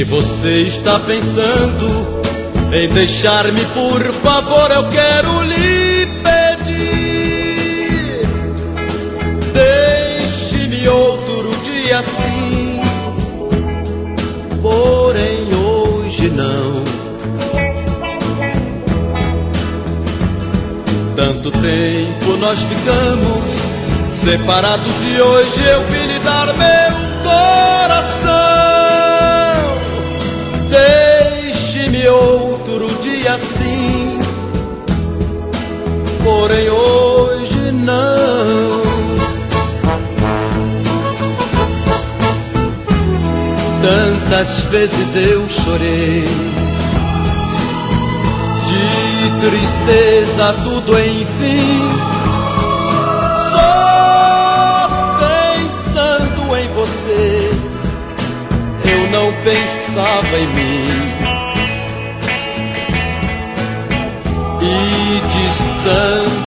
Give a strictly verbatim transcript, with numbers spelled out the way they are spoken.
Se você está pensando em deixar-me, por favor, eu quero lhe pedir: deixe-me outro dia sim, porém hoje não. Tanto tempo nós ficamos separados e hoje eu vim lhe dar meu coração. Deixe-me outro dia sim, porém hoje não. Tantas vezes eu chorei, de tristeza tudo enfim, só pensando em você, eu não pensava em mim. E distante